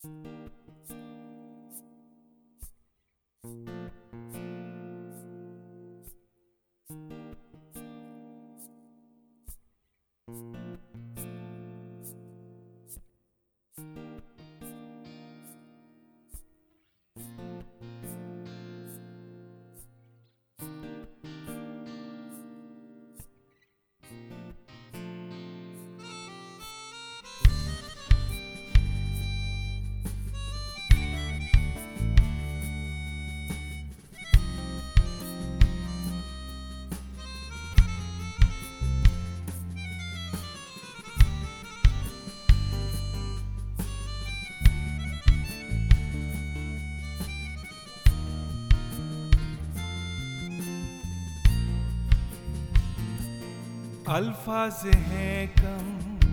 अल्फाज हैं कम,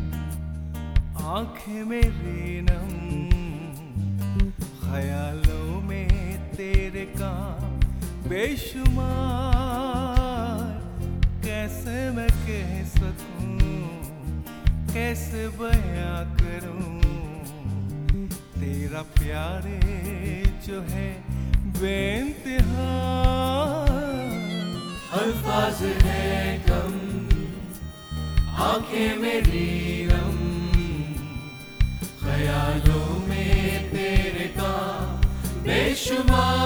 आंखें मेरी नम, ख्यालों में तेरे काम बेशुमार। कैसे मैं कह सकूं, कैसे बयां करूं, तेरा प्यारे जो है बेइंतहा। अल्फाज हैं कम, आंखें मेरी नम, ख्यालों में तेरे काम बेशुमार।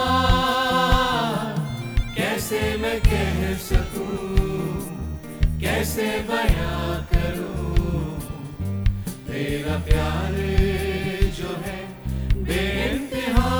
कैसे मैं कह सकूं, कैसे बयां करूं, तेरा प्यार जो है बेइंतहा।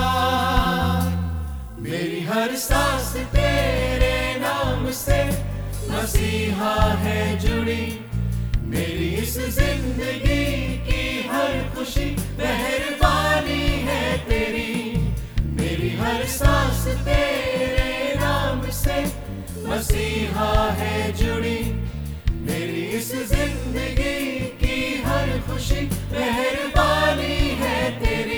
मेरी हर सांस तेरे नाम से मसीहा है जुड़ी, मेरी इस जिंदगी की हर खुशी मेहरबानी है तेरी। मेरी हर सांस तेरे नाम से मसीहा है जुड़ी, मेरी इस जिंदगी की हर खुशी मेहरबानी है तेरी।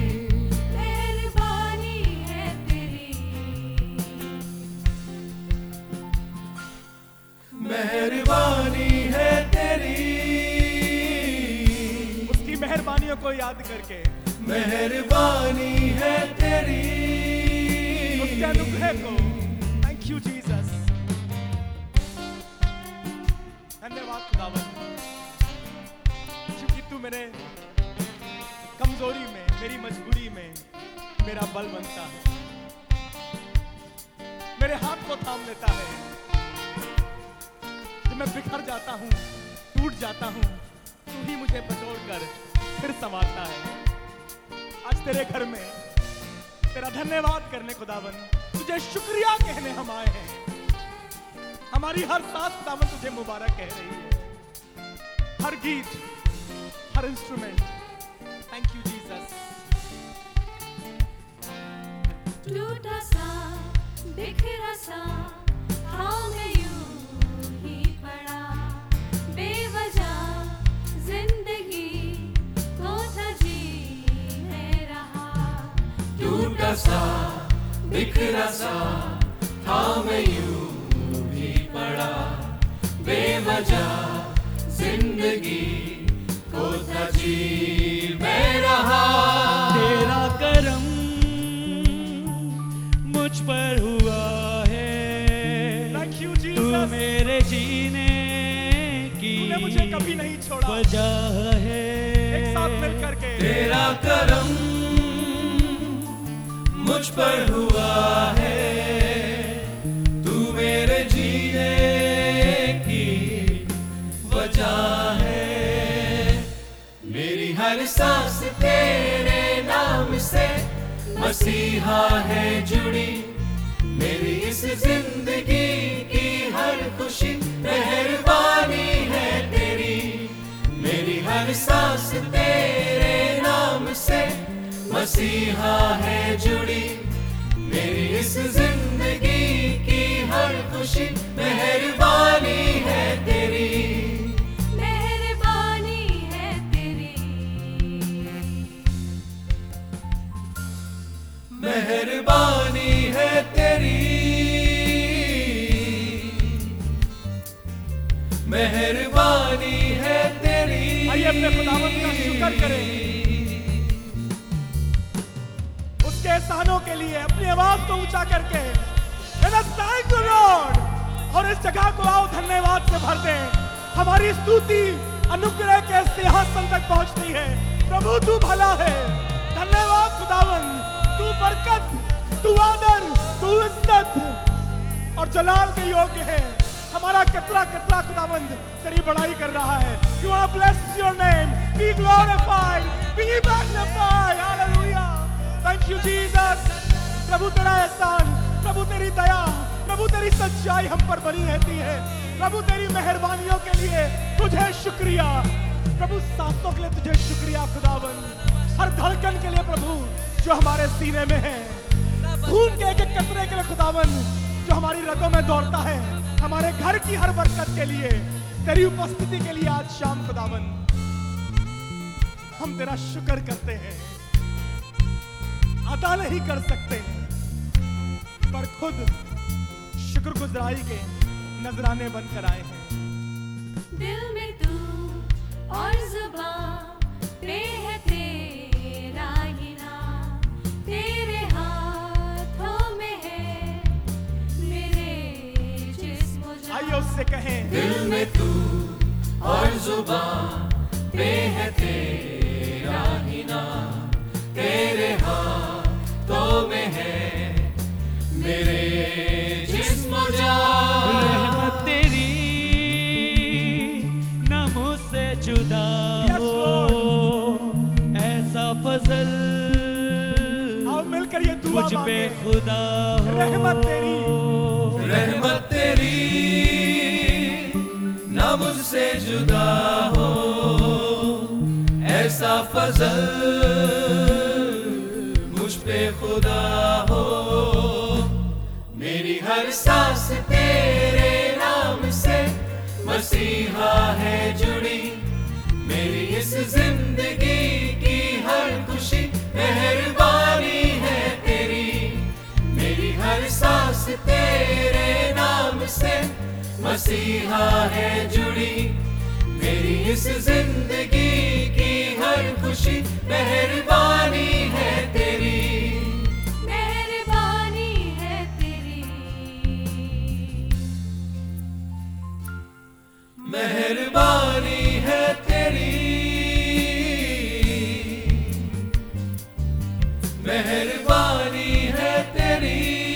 मेहरबानी है तेरी, उसकी मेहरबानियों को याद करके। मेहरबानी है तेरी, उसके अनुग्रह को। Thank you Jesus. धन्यवाद खुदावन, क्योंकि तू मेरे कमजोरी में, मेरी मजबूरी में मेरा बल बनता है, मेरे हाथ को थाम लेता है। मैं बिखर जाता हूँ, टूट जाता हूँ, तू ही मुझे बटोरकर फिर संवारता है। आज तेरे घर में तेरा धन्यवाद करने खुदावन, तुझे शुक्रिया कहने हम आए हैं। हमारी हर सांस खुदावन तुझे मुबारक कह रही है, हर गीत, हर इंस्ट्रूमेंट। Thank you Jesus. टूटा सा बिखरा सा हाँ मैं यूं ही पड़ा, बेवजह जिंदगी को था जीने रहा। टूटा सा बिखरा सा था मैं यूं ही पड़ा, बेवजह जिंदगी को था जी मैं रहा। तेरा करम मुझ पर हुआ है, तू मेरे जीने की मुझे कभी नहीं छोड़ा, वजह है। एक साथ मिलकर के। तेरा करम मुझ पर हुआ है, तू मेरे जीने की वजह है। मेरी हर सांस तेरे नाम से मसीहा है जुड़ी, मेरी इस जिंदगी की हर खुशी मेहरबानी है तेरी। मेरी हर सांस तेरे नाम से मसीहा है जुड़ी, मेरी इस जिंदगी की हर खुशी मेहरबानी है तेरी। मेहरबानी है तेरी, मेहरबानी है तेरी, मेहरबानी है तेरी। आइए अपने खुदावंद का शुक्र करें। एहसानों के लिए अपनी आवाज को ऊंचा करके थैंक यू लॉर्ड। और इस जगह को आओ धन्यवाद से भर दे। हमारी स्तुति अनुग्रह के सिंहासन तक पहुंचती है। प्रभु तू भला है। धन्यवाद खुदावन, तू बरकत, तू आदर, तू इज्जत और जलाल के योग्य है। हमारा कितना कितना खुदावंद तेरी बड़ाई कर रहा है। You wanna bless your name, be glorified, be magnified, hallelujah, thank you Jesus। प्रभु तेरा एहसान, प्रभु तेरी दया, प्रभु तेरी सच्चाई हम पर बनी रहती है। प्रभु तेरी मेहरबानियों के लिए तुझे शुक्रिया। प्रभु सांसों के लिए तुझे शुक्रिया खुदावंद। हर धड़कन के लिए प्रभु जो हमारे सीने में है, खून के एक एक कतरे के लिए खुदावंद जो हमारी रगों में दौड़ता है, हमारे घर की हर बरकत के लिए, तेरी उपस्थिति के लिए आज शाम खुदावन हम तेरा शुक्र करते हैं। अदा नहीं कर सकते पर खुद शुक्रगुजारी के नजराने बनकर आए हैं। दिल में तू और जुबान पे है तेरा ही नाम, तेरे हाथों में है मेरे जिस्म जान। आइए उससे कहें, दिल में तू और जुबान पे है तेरा ही नाम, तेरे हाथों में है मेरे जिस्म जान। रहमत तेरी न मुझसे जुदा हो, ऐसा फजल आओ मिलकर ये दुआ मुझ पे मांगे। खुदा हो। रहमत तेरी, रहमत तेरी ना मुझसे जुदा हो, ऐसा फजल मुझ पे खुदा हो। मेरी हर सांस तेरे नाम से मसीहा है जुड़ी, मेरी इस जिंदगी की हर खुशी मेहरबानी है तेरी। मेरी हर सांस तेरे नाम से मसीहा है जुड़ी, मेरी इस जिंदगी की हर खुशी मेहरबानी है तेरी। मेहरबानी है तेरी, मेहरबानी है तेरी, मेहरबानी है तेरी।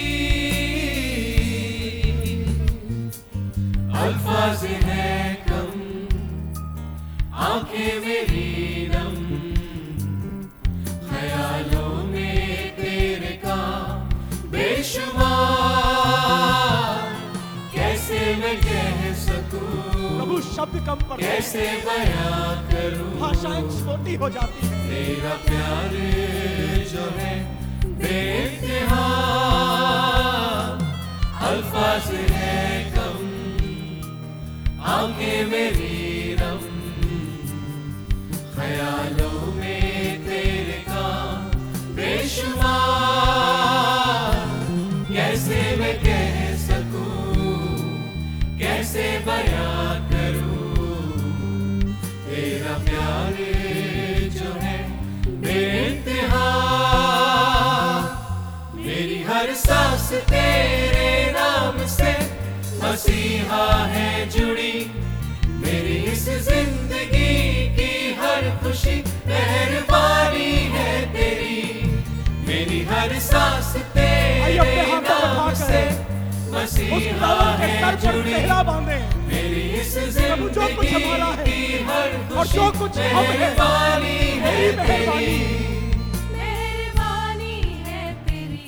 अल्फाज है कम, आंखें मेरी नम, ख्यालों में तेरे काम बेशुमार। कैसे मैं कह सकूं, प्रभु शब्द कम पर कैसे बयां करूं, भाषाएं छोटी हो जाती है। तेरा प्यार जो है बेइंतहा। अल्फाज है कम, आंखें मेरी नम, ख्यालों में तेरे काम बेशुमार। कैसे मैं कह सकूं, कैसे बयां करूं, तेरा प्यार जो है बेइंतहा। मेरी हर सांस तेरे नाम से मसीहा है जुड़ी, मेरी इस जिंदगी की हर खुशी मेहरबानी है तेरी। मेरी हर सांस आइए अपने तेरे हाथों को नाम उठाकर से उस मसीहा खुदावन के है सर पर जुड़ी, सेहरा बांधे। मेरी इस प्रभु जो कुछ जिंदगी हमारा है की हर और जो खुशी कुछ हम है, मेहरबानी है तेरी मेहरबानी। तेरी। मेहरबानी है तेरी,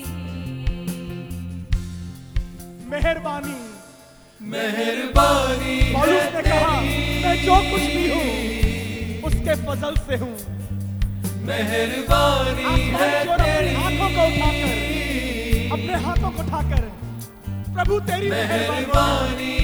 मेहरबानी। मेहरबानी पौलुस ने कहा, तेरी। मैं जो कुछ भी हूँ उसके फजल से हूँ। मेहरबानी आसमान है की ओर अपने तेरी। हाथों को उठाकर, अपने हाथों को उठाकर प्रभु तेरी मेहरबानी, मेहरबानी